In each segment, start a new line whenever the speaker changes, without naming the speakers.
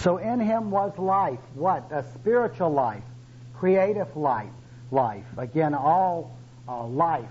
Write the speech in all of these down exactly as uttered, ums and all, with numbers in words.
So in him was life. What? A spiritual life, creative life. Life. Again, all uh, life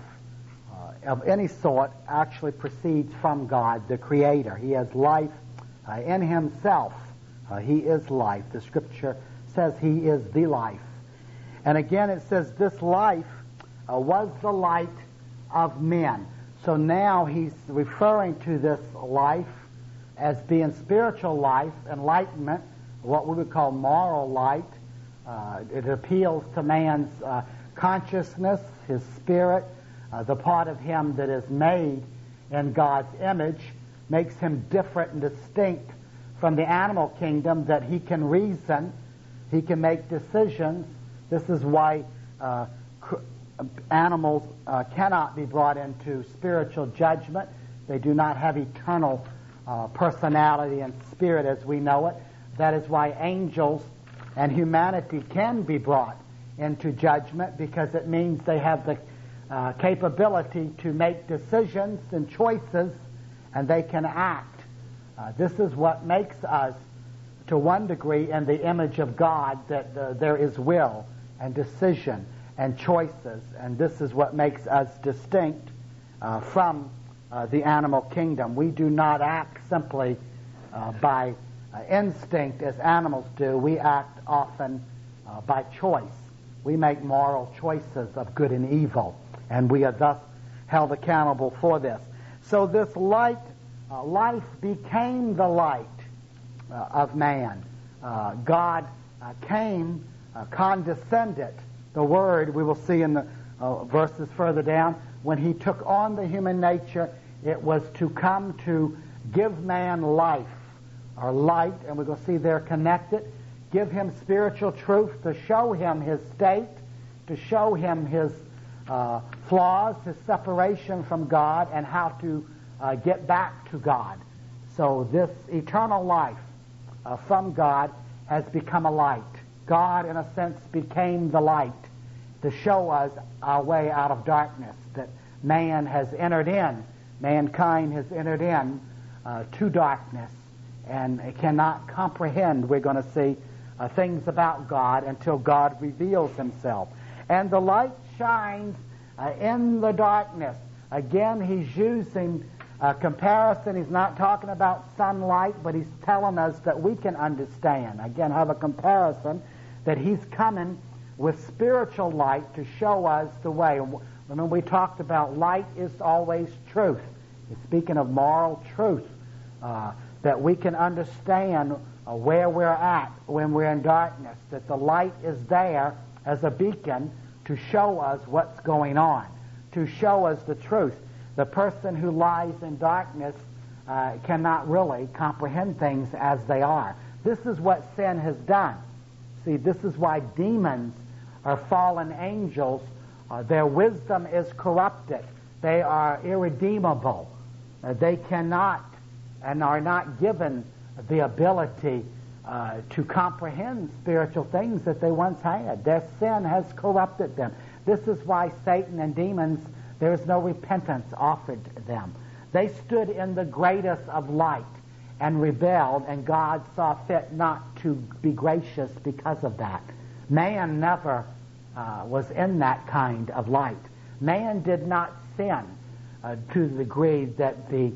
uh, of any sort actually proceeds from God, the Creator. He has life uh, in himself. Uh, he is life. The Scripture says he is the life. And again, it says this life uh, was the light of men. So now he's referring to this life as being spiritual life, enlightenment, what we would call moral light. Uh, it appeals to man's uh, consciousness, his spirit, uh, the part of him that is made in God's image, makes him different and distinct from the animal kingdom, that he can reason, he can make decisions. This is why uh, cr- animals uh, cannot be brought into spiritual judgment. They do not have eternal uh, personality and spirit as we know it. That is why angels and humanity can be brought into judgment, because it means they have the uh, capability to make decisions and choices, and they can act. Uh, this is what makes us, to one degree, in the image of God, that uh, there is will and decision and choices, and this is what makes us distinct uh, from uh, the animal kingdom. We do not act simply uh, by uh, instinct as animals do. We act often uh, by choice. We make moral choices of good and evil, and we are thus held accountable for this. So this light, uh, life became the light uh, of man. Uh, God uh, came, uh, condescended. The word we will see in the uh, verses further down, when he took on the human nature, it was to come to give man life, or light, and we're going to see they're connected. Give him spiritual truth, to show him his state, to show him his uh, flaws, his separation from God, and how to uh, get back to God. So this eternal life uh, from God has become a light. God, in a sense, became the light to show us our way out of darkness, that man has entered in, mankind has entered in uh, to darkness, and cannot comprehend, we're going to see, uh, things about God until God reveals himself. And the light shines uh, in the darkness. Again, he's using a comparison. He's not talking about sunlight, but he's telling us that we can understand. Again, have a comparison that he's coming with spiritual light to show us the way. Remember, we talked about light is always truth. He's speaking of moral truth, uh, that we can understand uh, where we're at when we're in darkness, that the light is there as a beacon to show us what's going on, to show us the truth. The person who lies in darkness uh, cannot really comprehend things as they are. This is what sin has done. See, this is why demons are fallen angels. Uh, their wisdom is corrupted. They are irredeemable. Uh, they cannot and are not given the ability uh, to comprehend spiritual things that they once had. Their sin has corrupted them. This is why Satan and demons, there is no repentance offered them. They stood in the greatest of light and rebelled, and God saw fit not to be gracious because of that. Man never uh, was in that kind of light. Man did not sin uh, to the degree that the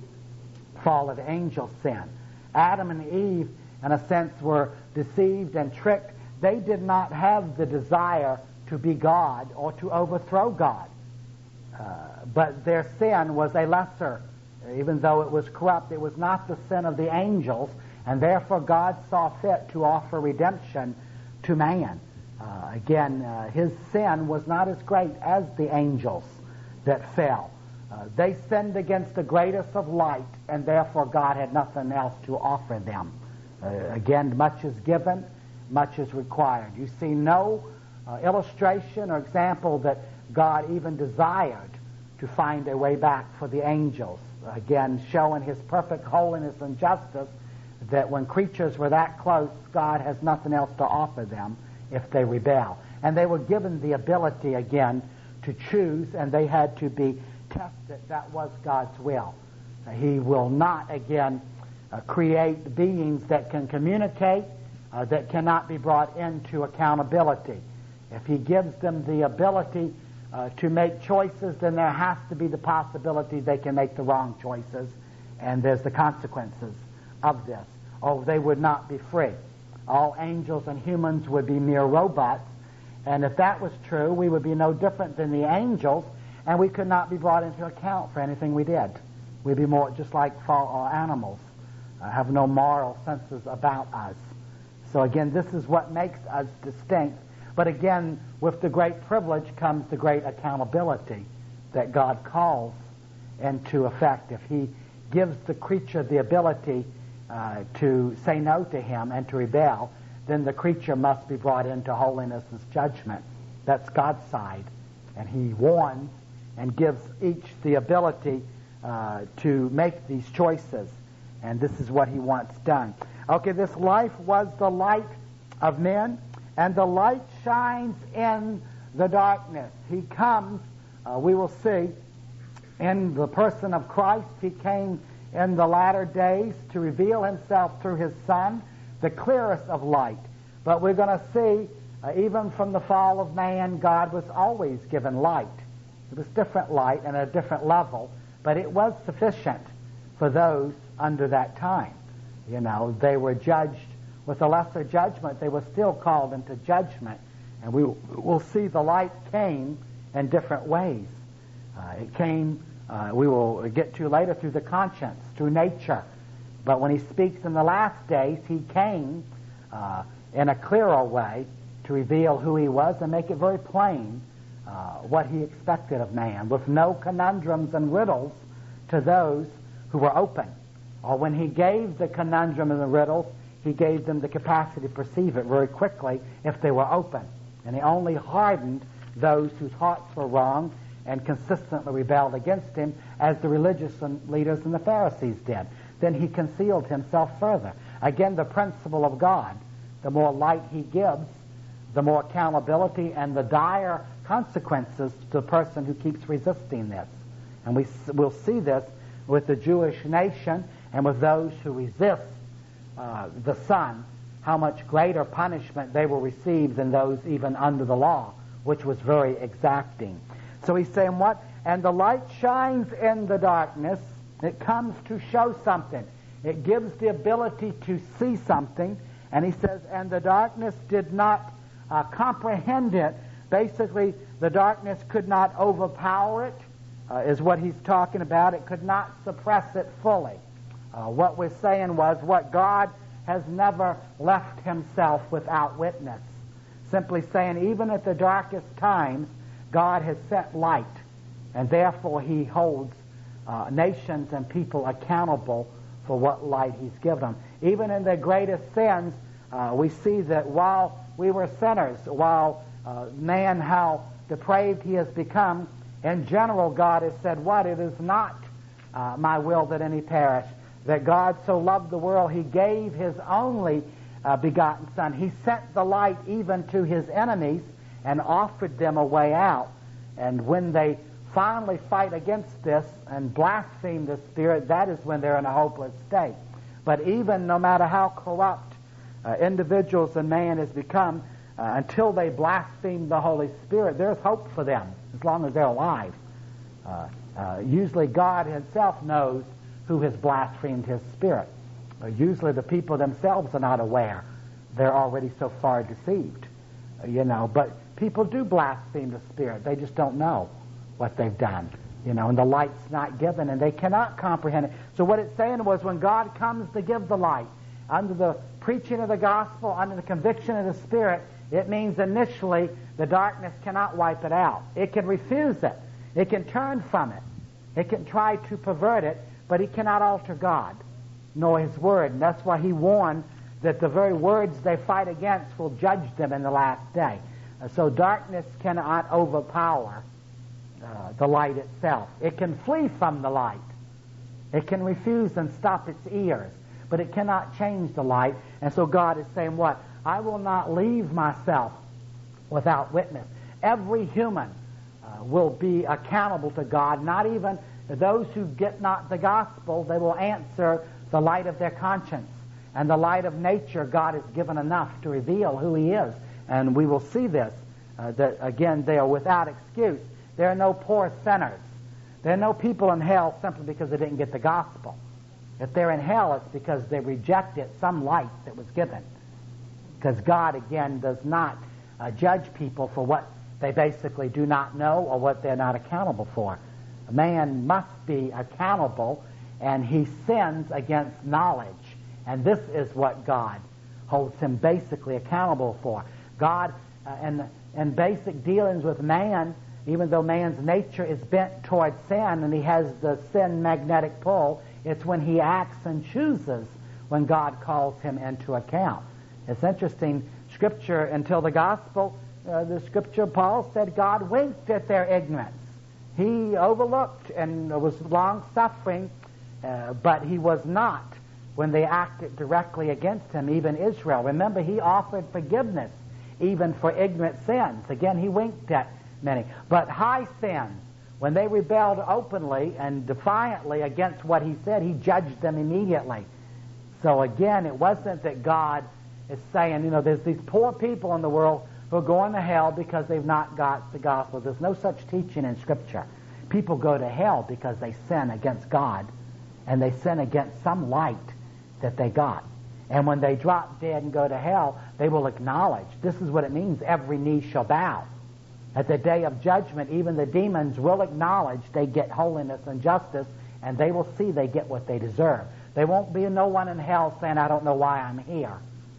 fallen angels sinned. Adam and Eve, in a sense, were deceived and tricked. They did not have the desire to be God or to overthrow God. Uh, but their sin was a lesser, even though it was corrupt. It was not the sin of the angels, and therefore God saw fit to offer redemption to man. Uh, again, uh, his sin was not as great as the angels that fell. Uh, they sinned against the greatest of light, and therefore God had nothing else to offer them. Uh, again, much is given, much is required. You see no uh, illustration or example that God even desired to find a way back for the angels. Again, showing his perfect holiness and justice, that when creatures were that close, God has nothing else to offer them if they rebel. And they were given the ability, again, to choose, and they had to be tested. That was God's will. Uh, he will not, again, uh, create beings that can communicate uh, that cannot be brought into accountability. If he gives them the ability uh, to make choices, then there has to be the possibility they can make the wrong choices, and there's the consequences of this. Oh, they would not be free. All angels and humans would be mere robots, and if that was true, we would be no different than the angels, and we could not be brought into account for anything we did. We'd be more just like fall, uh, animals, uh, have no moral senses about us. So again, this is what makes us distinct. But again, with the great privilege comes the great accountability that God calls into effect. If he gives the creature the ability uh, to say no to him and to rebel, then the creature must be brought into holiness as judgment. That's God's side. And he warns and gives each the ability uh, to make these choices. And this is what he wants done. Okay, this life was the light of men, and the light shines in the darkness. He comes, uh, we will see, in the person of Christ. He came in the latter days to reveal himself through his Son, the clearest of light. But we're going to see, uh, even from the fall of man, God was always given light. It was different light and a different level, but it was sufficient for those under that time. You know, they were judged with a lesser judgment. They were still called into judgment. And we will see the light came in different ways. Uh, it came, uh, we will get to later, through the conscience, through nature. But when he speaks in the last days, he came uh, in a clearer way to reveal who he was and make it very plain uh, what he expected of man, with no conundrums and riddles to those who were open. Or when he gave the conundrum and the riddles, he gave them the capacity to perceive it very quickly if they were open. And he only hardened those whose hearts were wrong and consistently rebelled against him, as the religious leaders and the Pharisees did. Then he concealed himself further. Again, the principle of God. The more light he gives, the more accountability and the dire consequences to the person who keeps resisting this. And we will see this with the Jewish nation and with those who resist uh, the Son, how much greater punishment they will receive than those even under the law, which was very exacting. So he's saying what? And the light shines in the darkness. It comes to show something. It gives the ability to see something. And he says, and the darkness did not uh, comprehend it. Basically, the darkness could not overpower it, uh, is what he's talking about. It could not suppress it fully. Uh, what we're saying was what God has never left himself without witness. Simply saying, even at the darkest times, God has set light, and therefore he holds uh, nations and people accountable for what light he's given them. Even in their greatest sins, uh, we see that while we were sinners, while uh, man, how depraved he has become, in general, God has said, what? It is not uh, my will that any perish. That God so loved the world, he gave his only uh, begotten Son. He sent the light even to his enemies and offered them a way out. And when they finally fight against this and blaspheme the Spirit, that is when they're in a hopeless state. But even no matter how corrupt uh, individuals and man has become, uh, until they blaspheme the Holy Spirit, there's hope for them as long as they're alive. Uh, uh, usually God himself knows who has blasphemed his Spirit. Uh, usually the people themselves are not aware. They're already so far deceived. Uh, you know, but people do blaspheme the Spirit. They just don't know what they've done. You know, and the light's not given, and they cannot comprehend it. So what it's saying was, when God comes to give the light, under the preaching of the gospel, under the conviction of the Spirit, it means initially the darkness cannot wipe it out. It can refuse it. It can turn from it. It can try to pervert it, but he cannot alter God, nor his word. And that's why he warned that the very words they fight against will judge them in the last day. Uh, so darkness cannot overpower uh, the light itself. It can flee from the light. It can refuse and stop its ears, but it cannot change the light. And so God is saying what? I will not leave myself without witness. Every human uh, will be accountable to God, not even those who get not the gospel. They will answer the light of their conscience. and the light of nature God has given enough to reveal who He is. And we will see this, uh, that again, they are without excuse. There are no poor sinners. There are no people in hell simply because they didn't get the gospel. If they're in hell, it's because they rejected some light that was given. Because God, again, does not uh, judge people for what they basically do not know or what they're not accountable for. A man must be accountable, and he sins against knowledge. And this is what God holds him basically accountable for. God, uh, in, in basic dealings with man, even though man's nature is bent toward sin and he has the sin magnetic pull, it's when he acts and chooses when God calls him into account. It's interesting, Scripture, until the gospel, uh, the Scripture, Paul said God winked at their ignorance. He overlooked and was long-suffering, uh, but he was not when they acted directly against him, even Israel. Remember, he offered forgiveness even for ignorant sins. Again, he winked at many. But high sins, when they rebelled openly and defiantly against what he said, he judged them immediately. So again, it wasn't that God is saying, you know, there's these poor people in the world who are going to hell because they've not got the gospel. There's no such teaching in Scripture. People go to hell because they sin against God, and they sin against some light that they got. And when they drop dead and go to hell, they will acknowledge, this is what it means, every knee shall bow. At the day of judgment, even the demons will acknowledge they get holiness and justice, and they will see they get what they deserve. There won't be no one in hell saying, I don't know why I'm here,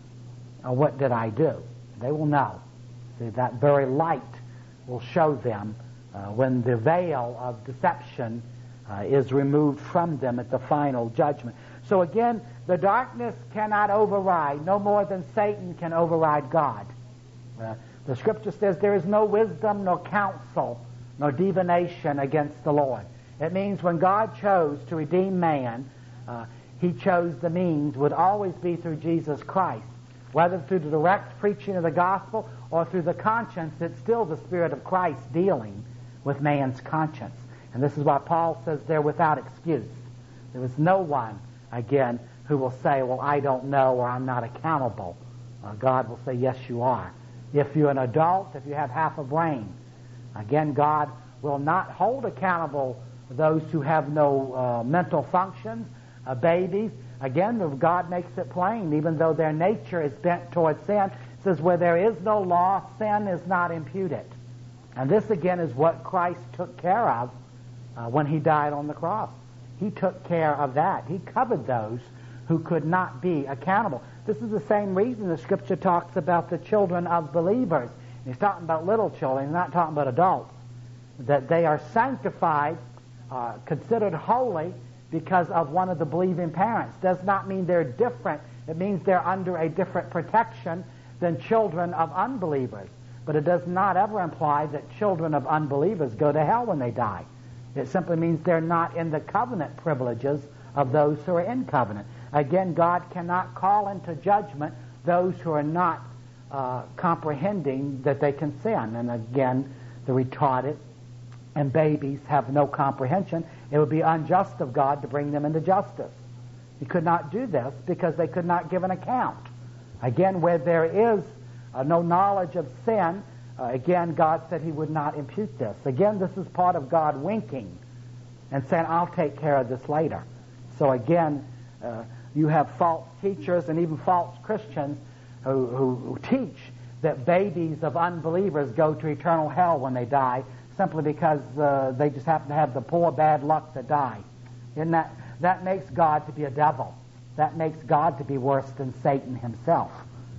or what did I do. They will know. See, that very light will show them uh, when the veil of deception uh, is removed from them at the final judgment. So again, the darkness cannot override, no more than Satan can override God. Uh, the Scripture says there is no wisdom, nor counsel, nor divination against the Lord. It means when God chose to redeem man, uh, He chose the means would always be through Jesus Christ. Whether through the direct preaching of the gospel or through the conscience, it's still the Spirit of Christ dealing with man's conscience. And this is why Paul says they're without excuse. There is no one, again, who will say, well, I don't know, or I'm not accountable. Uh, God will say, yes, you are. If you're an adult, if you have half a brain, again, God will not hold accountable those who have no uh, mental functions, uh, babies. Again, God makes it plain, even though their nature is bent towards sin. It says, where there is no law, sin is not imputed. And this, again, is what Christ took care of uh, when He died on the cross. He took care of that. He covered those who could not be accountable. This is the same reason the Scripture talks about the children of believers. He's talking about little children. He's not talking about adults. That they are sanctified, uh, considered holy, because of one of the believing parents. Does not mean they're different. It means they're under a different protection than children of unbelievers. But it does not ever imply that children of unbelievers go to hell when they die. It simply means they're not in the covenant privileges of those who are in covenant. Again, God cannot call into judgment those who are not uh, comprehending that they can sin. And again, the retarded and babies have no comprehension. It would be unjust of God to bring them into justice. He could not do this because they could not give an account. Again, where there is uh, no knowledge of sin, uh, again, God said He would not impute this. Again, this is part of God winking and saying, I'll take care of this later. So again, uh, you have false teachers and even false Christians who, who, who teach that babies of unbelievers go to eternal hell when they die, simply because uh, they just happen to have the poor bad luck to die. Isn't that, that makes God to be a devil. That makes God to be worse than Satan himself.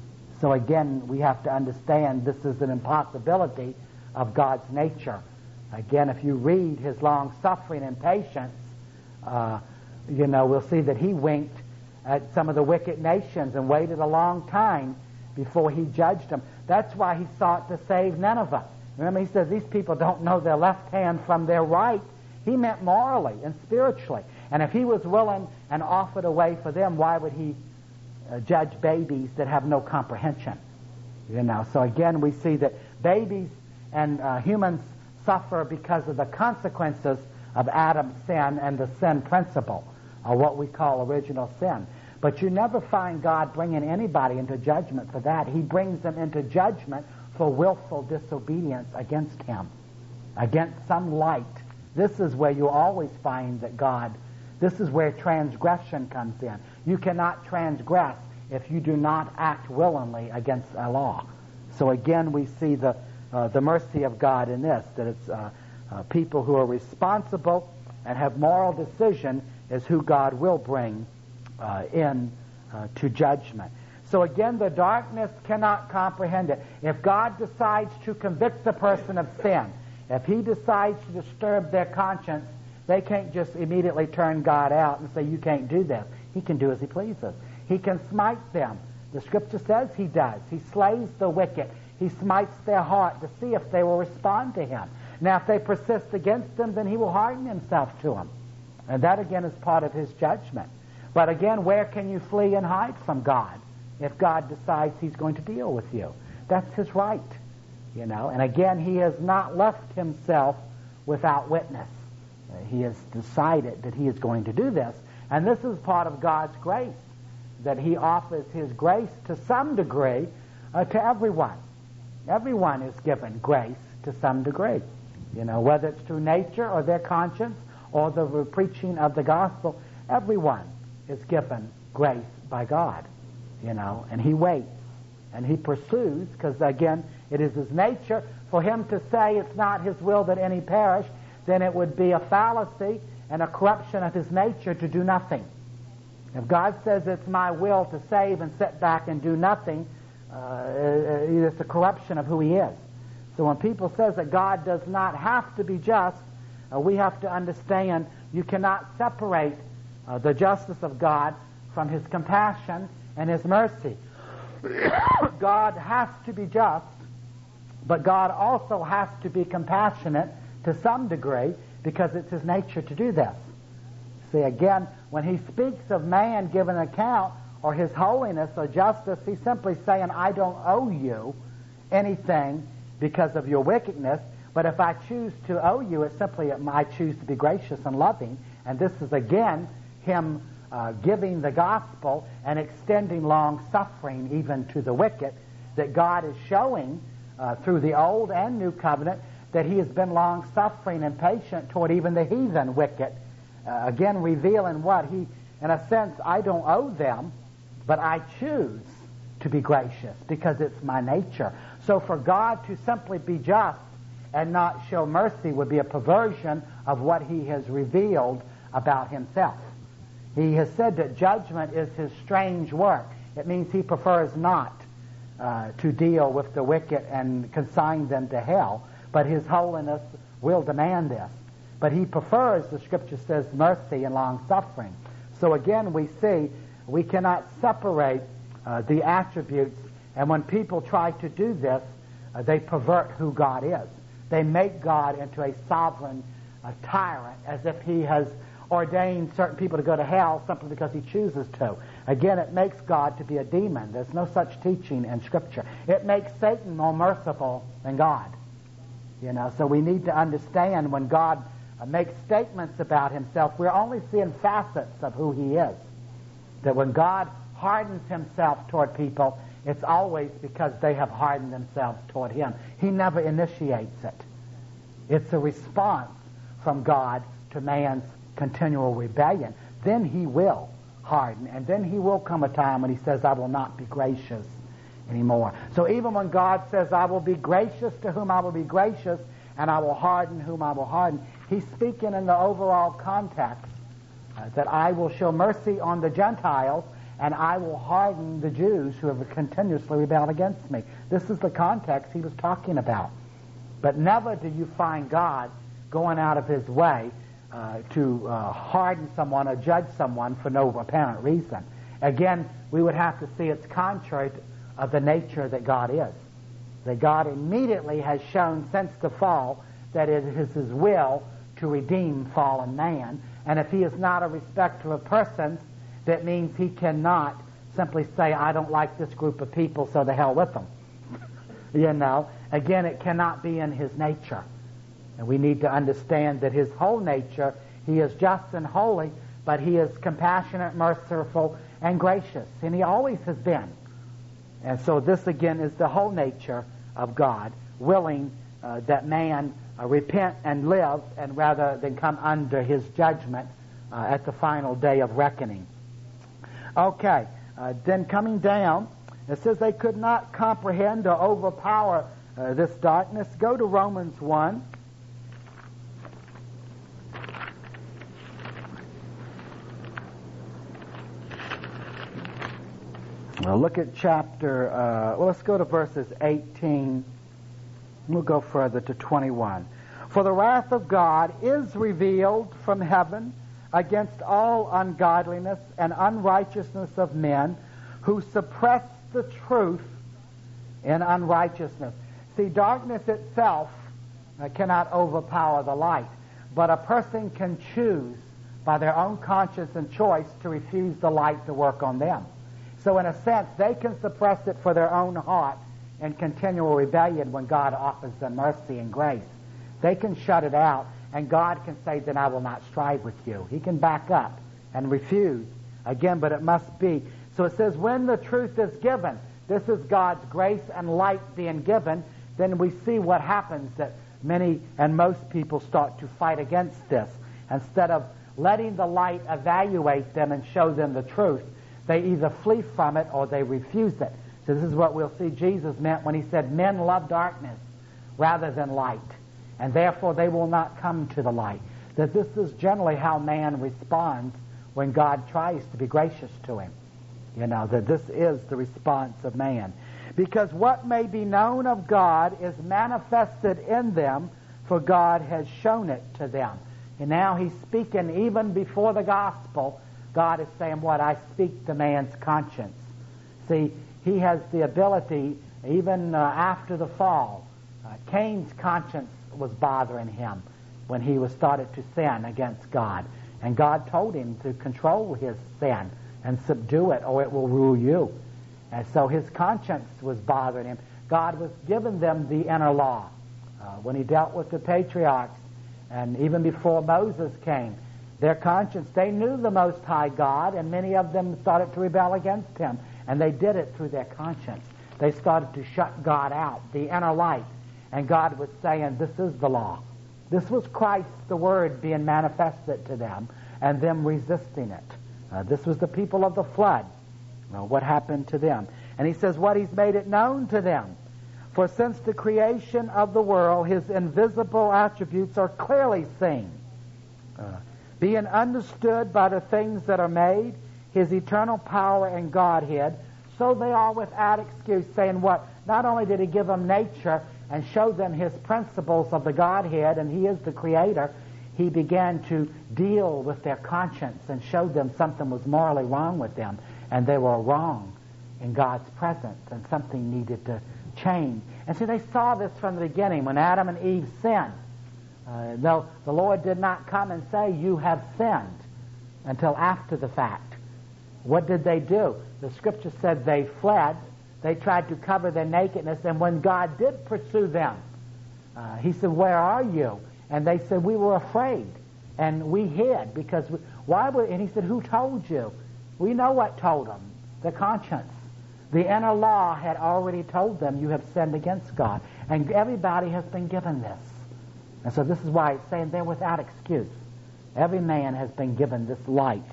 So again, we have to understand this is an impossibility of God's nature. Again, if you read His long-suffering and patience, uh, you know, we'll see that He winked at some of the wicked nations and waited a long time before He judged them. That's why He sought to save Nineveh. Remember, He said these people don't know their left hand from their right. He meant morally and spiritually. And if He was willing and offered a way for them, why would He uh, judge babies that have no comprehension? You know, so again, we see that babies and uh, humans suffer because of the consequences of Adam's sin and the sin principle, or what we call original sin. But you never find God bringing anybody into judgment for that. He brings them into judgment for willful disobedience against him, against some light. This is where you always find that God, this is where transgression comes in. You cannot transgress if you do not act willingly against a law. So again, we see the uh, the mercy of God in this, that it's uh, uh, people who are responsible and have moral decision is who God will bring uh, in uh, to judgment. So again, the darkness cannot comprehend it. If God decides to convict the person of sin, if he decides to disturb their conscience, they can't just immediately turn God out and say, you can't do this. He can do as he pleases. He can smite them. The Scripture says he does. He slays the wicked. He smites their heart to see if they will respond to him. Now, if they persist against him, then he will harden himself to them. And that, again, is part of his judgment. But again, where can you flee and hide from God if God decides he's going to deal with you? That's his right, you know. And again, he has not left himself without witness. Uh, he has decided that he is going to do this. And this is part of God's grace, that he offers his grace to some degree uh, to everyone. Everyone is given grace to some degree, you know, whether it's through nature or their conscience or the preaching of the gospel. Everyone is given grace by God, you know, and he waits and he pursues, because again, it is his nature. For him to say it's not his will that any perish, then it would be a fallacy and a corruption of his nature to do nothing. If God says it's my will to save and sit back and do nothing, uh, it's a corruption of who he is. So when people says that God does not have to be just, uh, we have to understand you cannot separate uh, the justice of God from his compassion and his mercy. God has to be just, but God also has to be compassionate to some degree, because it's his nature to do this. See, again, when he speaks of man giving an account or his holiness or justice, he's simply saying, I don't owe you anything because of your wickedness, but if I choose to owe you, it's simply I choose to be gracious and loving. And this is, again, him uh, giving the gospel and extending long-suffering even to the wicked, that God is showing uh, through the Old and New Covenant that he has been long-suffering and patient toward even the heathen wicked. Uh, again, revealing what he, in a sense, I don't owe them, but I choose to be gracious because it's my nature. So for God to simply be just and not show mercy would be a perversion of what he has revealed about himself. He has said that judgment is his strange work. It means he prefers not uh, to deal with the wicked and consign them to hell, but his holiness will demand this. But he prefers, the Scripture says, mercy and long-suffering. So again, we see we cannot separate uh, the attributes, and when people try to do this, uh, they pervert who God is. They make God into a sovereign uh, tyrant, as if he has ordained certain people to go to hell simply because he chooses to. Again, it makes God to be a demon. There's no such teaching in Scripture. It makes Satan more merciful than God. You know, so we need to understand when God uh, makes statements about himself, we're only seeing facets of who he is. That when God hardens himself toward people, it's always because they have hardened themselves toward him. He never initiates it. It's a response from God to man's continual rebellion. Then he will harden, and then he will come a time when he says, I will not be gracious anymore. So even when God says, I will be gracious to whom I will be gracious, and I will harden whom I will harden, he's speaking in the overall context uh, that I will show mercy on the Gentiles, and I will harden the Jews who have continuously rebelled against me. This is the context he was talking about. But never do you find God going out of his way uh, to uh, harden someone or judge someone for no apparent reason. Again, we would have to see it's contrary to of the nature that God is. That God immediately has shown since the fall that it is his will to redeem fallen man. And if he is not a respecter of persons, that means he cannot simply say, I don't like this group of people, so the hell with them. You know, again, it cannot be in his nature. And we need to understand that his whole nature, he is just and holy, but he is compassionate, merciful, and gracious, and he always has been. And so this again is the whole nature of God, willing uh, that man uh, repent and live, and rather than come under his judgment uh, at the final day of reckoning. Okay, uh, then coming down, it says they could not comprehend or overpower uh, this darkness. Go to Romans one. Well, look at chapter, uh, well, let's go to verses eighteen. We'll go further to twenty-one. For the wrath of God is revealed from heaven against all ungodliness and unrighteousness of men who suppress the truth in unrighteousness. See, darkness itself uh, cannot overpower the light, but a person can choose by their own conscience and choice to refuse the light to work on them. So in a sense, they can suppress it for their own heart in continual rebellion when God offers them mercy and grace. They can shut it out, and God can say, then I will not strive with you. He can back up and refuse again, but it must be. So it says, when the truth is given, this is God's grace and light being given, then we see what happens, that many and most people start to fight against this. Instead of letting the light evaluate them and show them the truth, they either flee from it or they refuse it. So this is what we'll see Jesus meant when he said, men love darkness rather than light, and therefore they will not come to the light. That this is generally how man responds when God tries to be gracious to him. You know, that this is the response of man. Because what may be known of God is manifested in them, for God has shown it to them. And now he's speaking even before the gospel. God is saying, what? I speak to man's conscience. See, he has the ability, even uh, after the fall, uh, Cain's conscience was bothering him when he was started to sin against God. And God told him to control his sin and subdue it, or it will rule you. And so his conscience was bothering him. God was giving them the inner law. Uh, when he dealt with the patriarchs, and even before Moses came, their conscience, they knew the Most High God, and many of them started to rebel against him. And they did it through their conscience. They started to shut God out, the inner light. And God was saying, this is the law. This was Christ, the Word, being manifested to them, and them resisting it. Uh, this was the people of the flood. Well, what happened to them? And he says, what he's made it known to them. For since the creation of the world, his invisible attributes are clearly seen, uh, being understood by the things that are made, his eternal power and Godhead, so they are without excuse, saying what? Not only did he give them nature and show them his principles of the Godhead, and he is the Creator, he began to deal with their conscience and showed them something was morally wrong with them, and they were wrong in God's presence, and something needed to change. And so they saw this from the beginning when Adam and Eve sinned. Uh, no, the Lord did not come and say, you have sinned, until after the fact. What did they do? The Scripture said they fled. They tried to cover their nakedness, and when God did pursue them, uh, he said, where are you? And they said, we were afraid, and we hid, because we, why would, and he said, who told you? We know what told them, the conscience. The inner law had already told them, you have sinned against God. And everybody has been given this. And so this is why it's saying they're without excuse. Every man has been given this light.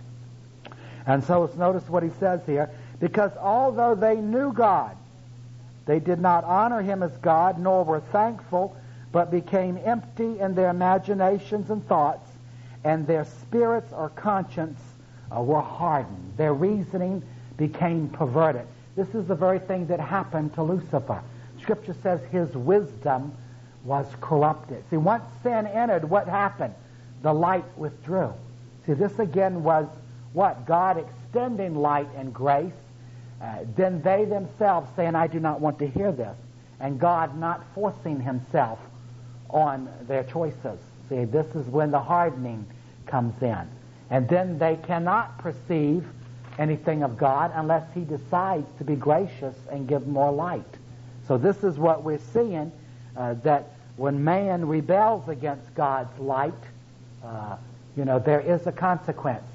And so let's notice what he says here. Because although they knew God, they did not honor him as God, nor were thankful, but became empty in their imaginations and thoughts, and their spirits or conscience uh, were hardened. Their reasoning became perverted. This is the very thing that happened to Lucifer. Scripture says his wisdom was corrupted. See, once sin entered, what happened? The light withdrew. See, this again was what? God extending light and grace. Uh, then they themselves saying, I do not want to hear this. And God not forcing himself on their choices. See, this is when the hardening comes in. And then they cannot perceive anything of God unless he decides to be gracious and give more light. So this is what we're seeing, uh, that when man rebels against God's light, uh, you know, there is a consequence.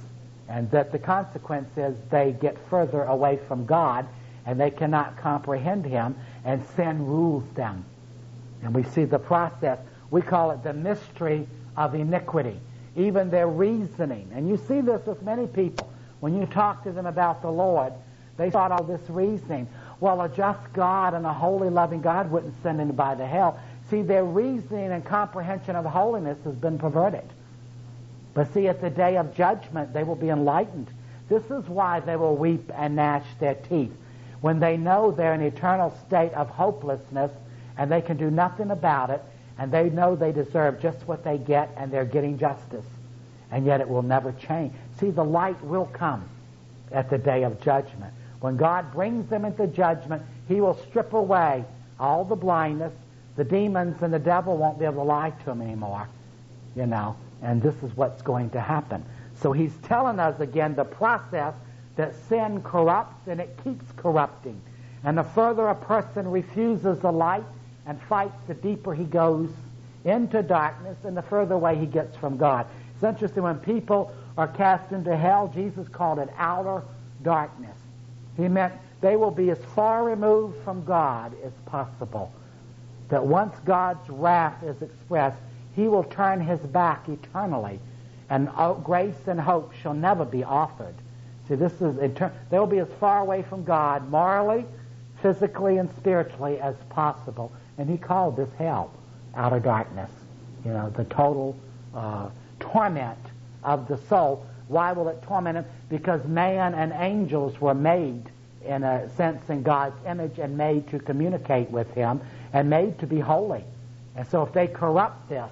and that the consequence is they get further away from God, and they cannot comprehend Him, and sin rules them. And we see the process. We call it the mystery of iniquity. Even their reasoning. And you see this with many people. When you talk to them about the Lord, they start all this reasoning. Well, a just God and a holy, loving God wouldn't send anybody to hell. See, their reasoning and comprehension of holiness has been perverted. But see, at the day of judgment, they will be enlightened. This is why they will weep and gnash their teeth, when they know they're in an eternal state of hopelessness, and they can do nothing about it, and they know they deserve just what they get, and they're getting justice. And yet it will never change. See, the light will come at the day of judgment. When God brings them into judgment, He will strip away all the blindness. The demons and the devil won't be able to lie to them anymore, you know, and this is what's going to happen. So He's telling us again the process that sin corrupts, and it keeps corrupting. And the further a person refuses the light and fights, the deeper he goes into darkness, and the further away he gets from God. It's interesting, when people are cast into hell, Jesus called it outer darkness. He meant they will be as far removed from God as possible. That once God's wrath is expressed, He will turn His back eternally, and grace and hope shall never be offered. See, this is etern- they will be as far away from God morally, physically, and spiritually as possible. And He called this hell, outer darkness. You know, the total uh, torment of the soul. Why will it torment him? Because man and angels were made, in a sense, in God's image, and made to communicate with Him, and made to be holy. And so if they corrupt this,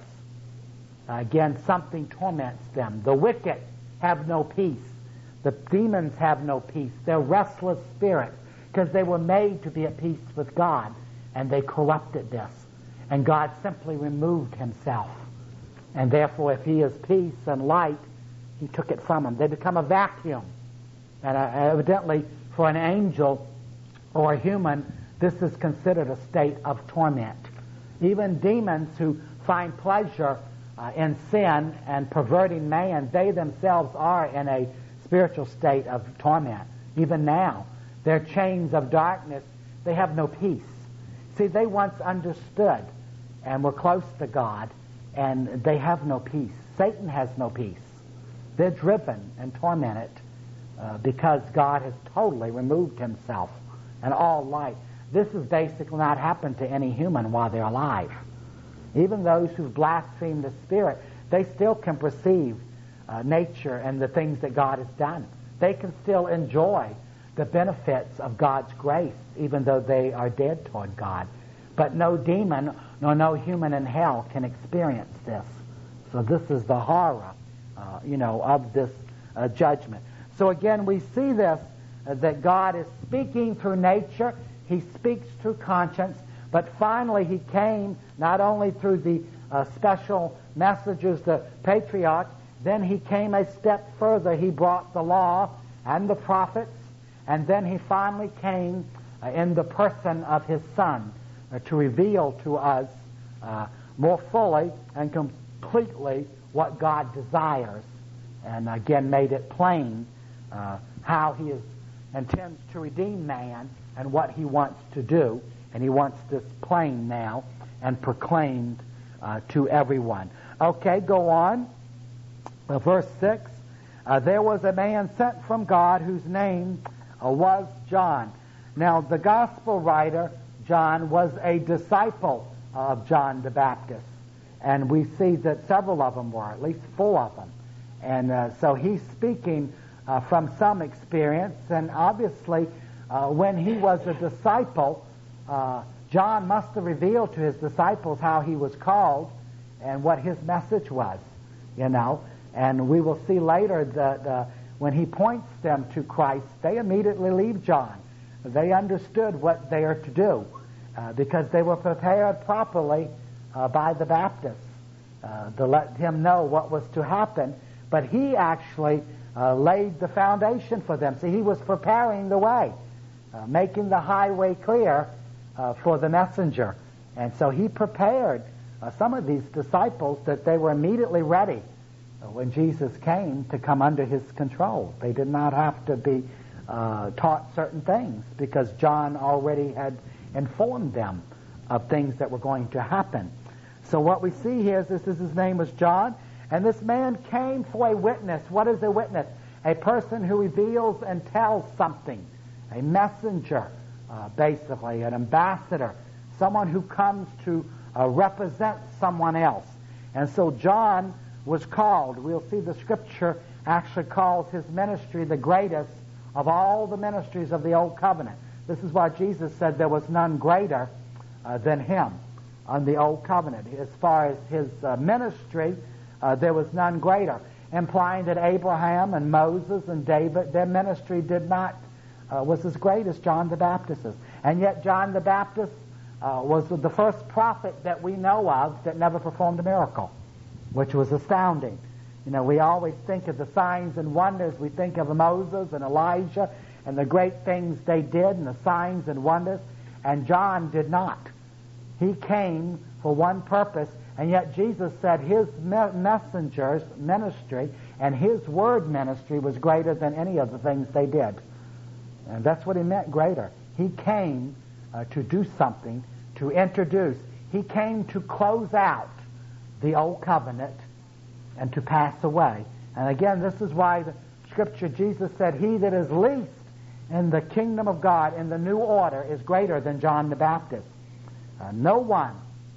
again, something torments them. The wicked have no peace. The demons have no peace. They're restless spirits, because they were made to be at peace with God, and they corrupted this. And God simply removed Himself. And therefore, if He is peace and light, He took it from them. They become a vacuum. And uh, evidently, for an angel or a human, this is considered a state of torment. Even demons who find pleasure uh, in sin and perverting man, they themselves are in a spiritual state of torment. Even now, their chains of darkness, they have no peace. See, they once understood and were close to God, and they have no peace. Satan has no peace. They're driven and tormented uh, because God has totally removed Himself and all light. This has basically not happened to any human while they're alive. Even those who blaspheme the Spirit, they still can perceive uh, nature and the things that God has done. They can still enjoy the benefits of God's grace, even though they are dead toward God. But no demon nor no human in hell can experience this. So this is the horror, uh, you know, of this uh, judgment. So again, we see this, uh, that God is speaking through nature. He speaks through conscience. But finally, He came not only through the uh, special messages, the patriarch, then He came a step further. He brought the law and the prophets, and then He finally came uh, in the person of His Son uh, to reveal to us uh, more fully and completely what God desires, and again made it plain uh, how He is, intends to redeem man and what He wants to do. And He wants this plain now and proclaimed uh, to everyone. Okay, go on. Uh, verse six. Uh, there was a man sent from God whose name uh, was John. Now, the gospel writer, John, was a disciple of John the Baptist. And we see that several of them were, at least four of them. And uh, so he's speaking uh, from some experience. And obviously, uh, when he was a disciple, Uh, John must have revealed to his disciples how he was called and what his message was, you know. And we will see later that uh, when he points them to Christ, they immediately leave John. They understood what they are to do uh, because they were prepared properly uh, by the Baptists uh, to let him know what was to happen. But he actually uh, laid the foundation for them. See, he was preparing the way, uh, making the highway clear Uh, for the messenger. And so he prepared uh, some of these disciples that they were immediately ready when Jesus came to come under his control. They did not have to be uh, taught certain things because John already had informed them of things that were going to happen. So what we see here is this is his name was John, and this man came for a witness. What is a witness? A person who reveals and tells something. A messenger, uh, basically, an ambassador, someone who comes to uh, represent someone else. And so John was called. We'll see the Scripture actually calls his ministry the greatest of all the ministries of the Old Covenant. This is why Jesus said there was none greater uh, than him on the Old Covenant. As far as his uh, ministry, uh, there was none greater, implying that Abraham and Moses and David, their ministry did not, uh, was as great as John the Baptist's. And yet John the Baptist uh, was the first prophet that we know of that never performed a miracle, which was astounding. You know, we always think of the signs and wonders. We think of Moses and Elijah and the great things they did and the signs and wonders. And John did not. He came for one purpose, and yet Jesus said his me- messenger's ministry and his word ministry was greater than any of the things they did. And that's what he meant, greater. He came uh, to do something, to introduce. He came to close out the Old Covenant and to pass away. And again, this is why the Scripture, Jesus said, he that is least in the kingdom of God, in the new order, is greater than John the Baptist. Uh, no one,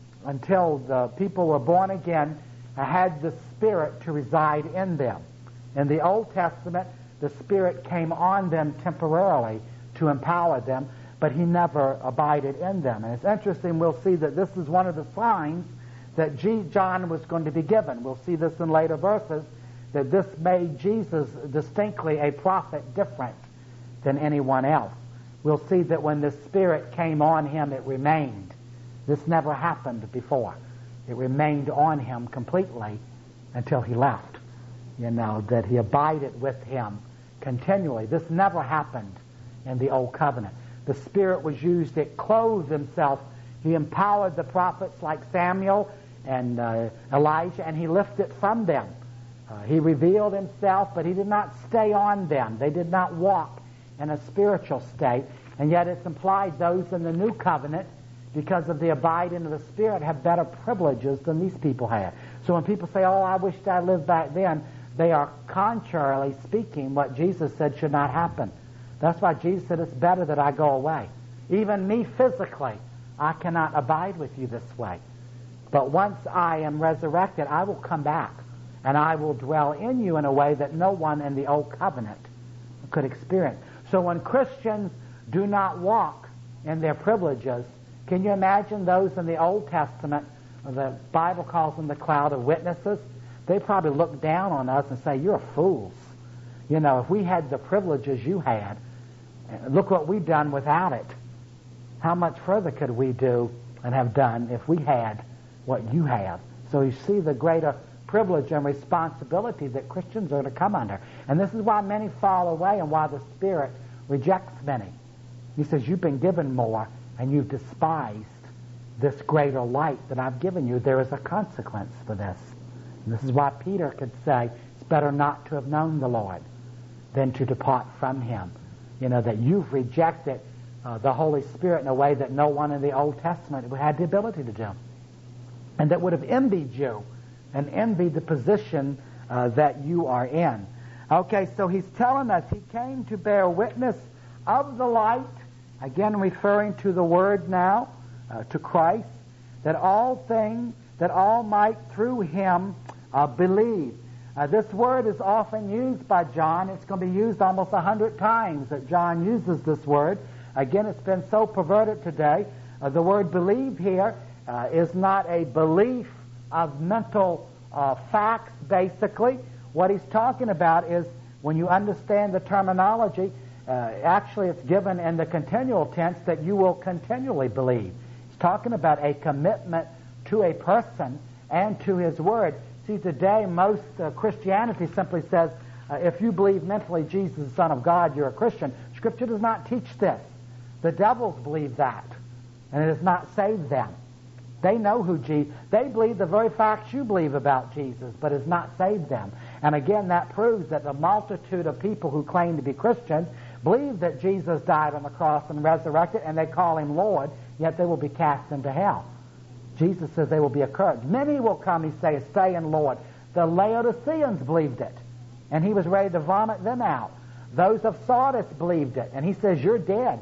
until the people were born again, uh, had the Spirit to reside in them. In the Old Testament, the Spirit came on them temporarily to empower them, but he never abided in them. And it's interesting, we'll see that this is one of the signs that G- John was going to be given. We'll see this in later verses, that this made Jesus distinctly a prophet different than anyone else. We'll see that when the Spirit came on him, it remained. This never happened before. It remained on him completely until he left. You know, that he abided with him continually. This never happened in the Old Covenant. The Spirit was used, it clothed himself. He empowered the prophets like Samuel and uh, Elijah, and he lifted from them. Uh, he revealed himself, but he did not stay on them. They did not walk in a spiritual state. And yet it's implied those in the New Covenant, because of the abiding of the Spirit, have better privileges than these people had. So when people say, oh, I wish I lived back then, they are contrarily speaking what Jesus said should not happen. That's why Jesus said, it's better that I go away. Even me physically, I cannot abide with you this way. But once I am resurrected, I will come back, and I will dwell in you in a way that no one in the Old Covenant could experience. So when Christians do not walk in their privileges, can you imagine those in the Old Testament, the Bible calls them the cloud of witnesses? They probably look down on us and say, you're fools. You know, if we had the privileges you had, look what we've done without it. How much further could we do and have done if we had what you have? So you see the greater privilege and responsibility that Christians are to come under. And this is why many fall away and why the Spirit rejects many. He says, you've been given more, and you've despised this greater light that I've given you. There is a consequence for this. And this is why Peter could say, it's better not to have known the Lord than to depart from him. You know, that you've rejected uh, the Holy Spirit in a way that no one in the Old Testament had the ability to do. And that would have envied you and envied the position uh, that you are in. Okay, so he's telling us he came to bear witness of the light, again referring to the Word now, uh, to Christ, that all things, that all might through him uh, believe. Uh, this word is often used by John. It's going to be used almost a hundred times that John uses this word. Again, it's been so perverted today. Uh, the word believe here uh, is not a belief of mental uh, facts, basically. What he's talking about is, when you understand the terminology, uh, actually it's given in the continual tense that you will continually believe. He's talking about a commitment to a person and to his word. See, today most uh, Christianity simply says, uh, if you believe mentally Jesus is the Son of God, you're a Christian. Scripture does not teach this. The devils believe that, and it has not saved them. They know who Jesus, they believe the very facts you believe about Jesus, but has not saved them. And again, that proves that the multitude of people who claim to be Christians believe that Jesus died on the cross and resurrected, and they call him Lord, yet they will be cast into hell. Jesus says they will be accursed. Many will come, he says, saying, Lord. The Laodiceans believed it, and he was ready to vomit them out. Those of Sardis believed it, and he says, you're dead,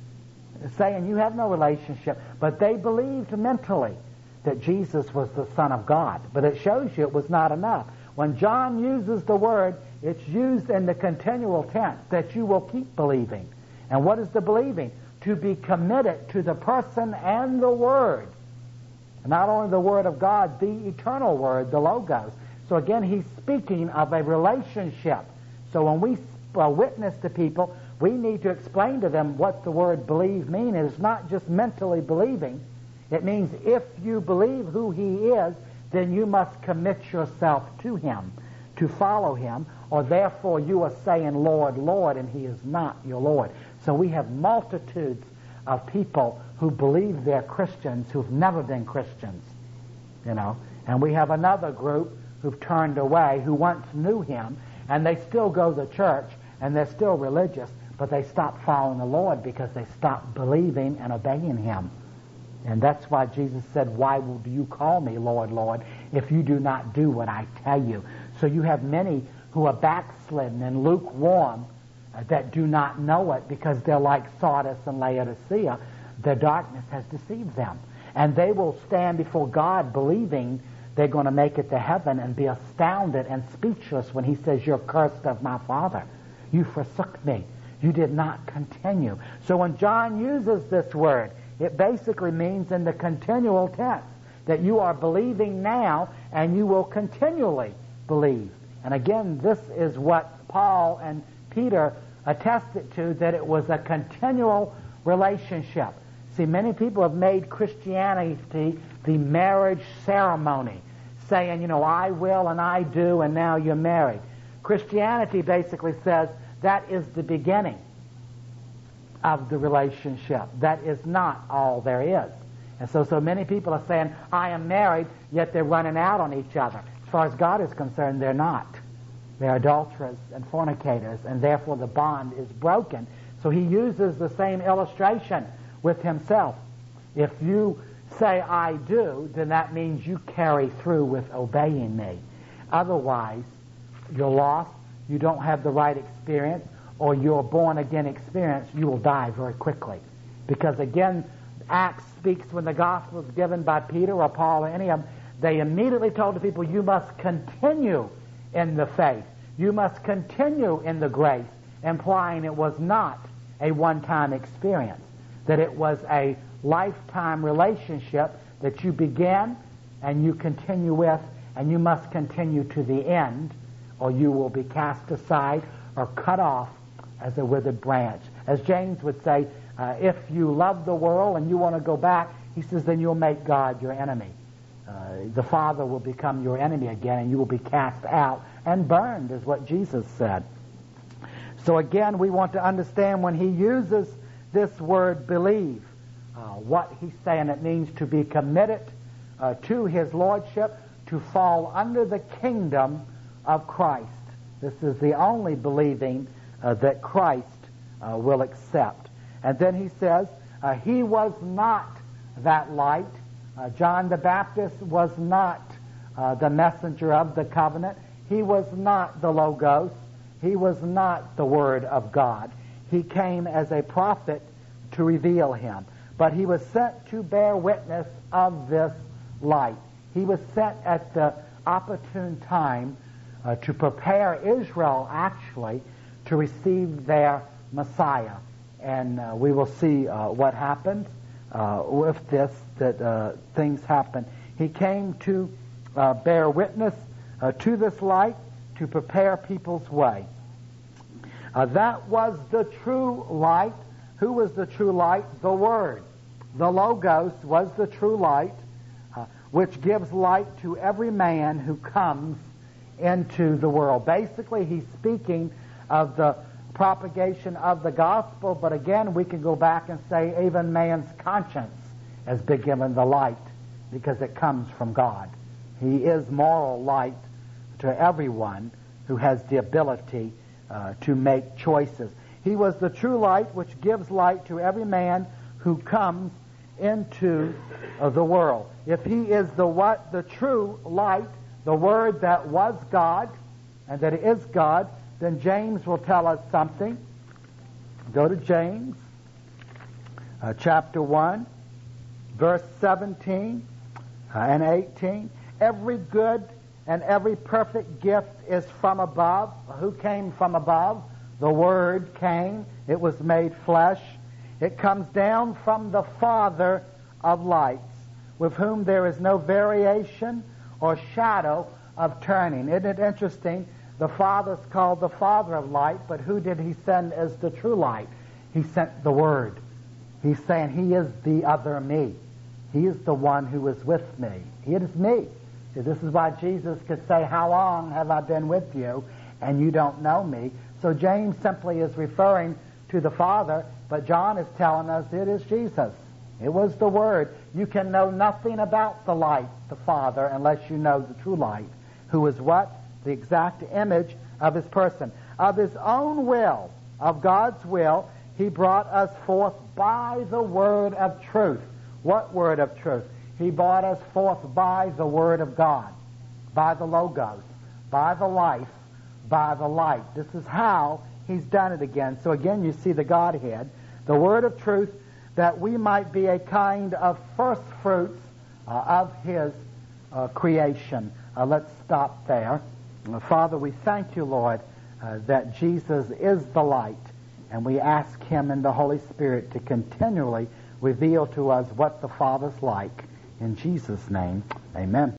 saying you have no relationship. But they believed mentally that Jesus was the Son of God. But it shows you it was not enough. When John uses the word, it's used in the continual tense, that you will keep believing. And what is the believing? To be committed to the person and the Word. Not only the Word of God, the eternal Word, the Logos. So again, he's speaking of a relationship. So when we uh, witness to people, we need to explain to them what the word believe means. It's not just mentally believing. It means if you believe who he is, then you must commit yourself to him, to follow him, or therefore you are saying, Lord, Lord, and he is not your Lord. So we have multitudes of people who believe they're Christians who've never been Christians, you know. And we have another group who've turned away, who once knew him, and they still go to church, and they're still religious, but they stop following the Lord because they stop believing and obeying him. And that's why Jesus said, why do you call me Lord, Lord, if you do not do what I tell you? So you have many who are backslidden and lukewarm uh, that do not know it because they're like Sardis and Laodicea. The darkness has deceived them. And they will stand before God believing they're going to make it to heaven and be astounded and speechless when he says, you're cursed of my Father. You forsook me. You did not continue. So when John uses this word, it basically means in the continual tense that you are believing now and you will continually believe. And again, this is what Paul and Peter attested to, that it was a continual relationship. See, many people have made Christianity the marriage ceremony, saying, you know, I will and I do, and now you're married. Christianity basically says that is the beginning of the relationship. That is not all there is. And so, so many people are saying, I am married, yet they're running out on each other. As far as God is concerned, they're not. They're adulterers and fornicators, and therefore the bond is broken. So he uses the same illustration with himself. If you say, I do, then that means you carry through with obeying me. Otherwise, you're lost, you don't have the right experience, or your born-again experience, you will die very quickly. Because again, Acts speaks when the gospel was given by Peter or Paul or any of them, they immediately told the people, you must continue in the faith. You must continue in the grace, implying it was not a one-time experience, that it was a lifetime relationship that you began and you continue with, and you must continue to the end, or you will be cast aside or cut off as a withered branch. As James would say, uh, if you love the world and you want to go back, he says, then you'll make God your enemy. Uh, the Father will become your enemy again, and you will be cast out and burned, is what Jesus said. So again, we want to understand when he uses this word believe, uh, what he's saying. It means to be committed uh, to his lordship, to fall under the kingdom of Christ. This is the only believing uh, that Christ uh, will accept. And then he says, uh, he was not that light. Uh, John the Baptist was not uh, the messenger of the covenant. He was not the Logos. He was not the Word of God. He came as a prophet to reveal him. But he was sent to bear witness of this light. He was sent at the opportune time uh, to prepare Israel, actually, to receive their Messiah. And uh, we will see uh, what happens uh, with this, that uh, things happen. He came to uh, bear witness uh, to this light, to prepare people's way. Uh, that was the true light. Who was the true light? The Word. The Logos was the true light, uh, which gives light to every man who comes into the world. Basically, he's speaking of the propagation of the gospel, but again, we can go back and say even man's conscience has been given the light because it comes from God. He is moral light to everyone who has the ability uh, to make choices. He was the true light which gives light to every man who comes into uh, the world. If he is the what the true light, the Word that was God, and that it is God, then James will tell us something. Go to James, uh, chapter one, verse seventeen uh, and eighteen. Every good and every perfect gift is from above. Who came from above? The Word came. It was made flesh. It comes down from the Father of lights, with whom there is no variation or shadow of turning. Isn't it interesting? The Father's called the Father of light, but who did he send as the true light? He sent the Word. He's saying he is the other me. He is the one who is with me. He is me. See, this is why Jesus could say, how long have I been with you and you don't know me? So James simply is referring to the Father, but John is telling us it is Jesus. It was the Word. You can know nothing about the light, the Father, unless you know the true light, who is what? The exact image of his person. Of his own will, of God's will, he brought us forth by the word of truth. What word of truth? He brought us forth by the Word of God, by the Logos, by the life, by the light. This is how he's done it again. So again, you see the Godhead, the Word of truth, that we might be a kind of first fruits uh, of his uh, creation. Uh, let's stop there. Uh, Father, we thank you, Lord, uh, that Jesus is the light, and we ask him and the Holy Spirit to continually reveal to us what the Father's like. In Jesus' name, amen.